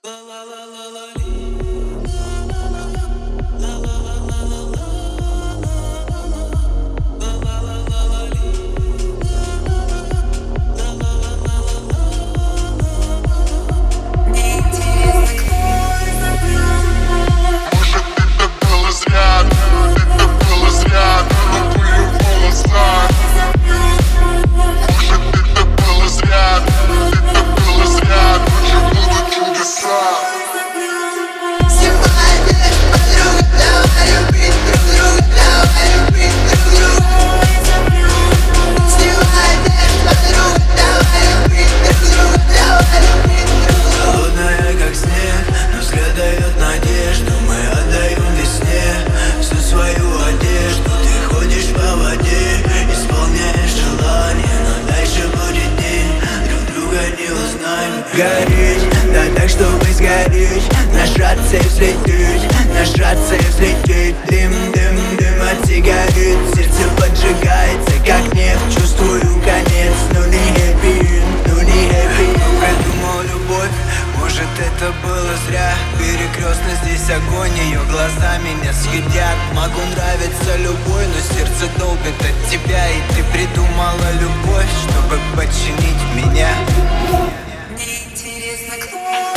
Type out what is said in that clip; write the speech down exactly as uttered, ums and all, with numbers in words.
Гореть, да так, чтобы сгореть. Нажаться и взлететь, нажаться и взлететь. Дым, дым, дым от сигарет. Сердце поджигается, как нефть. Чувствую конец, но не happy, но не happy. Придумал любовь, может это было зря. Перекрестно здесь огонь, ее глаза меня съедят. Могу нравиться любой, но сердце долбит от тебя. И ты придумала любовь, чтобы подчинить меня. Мне интересно, кто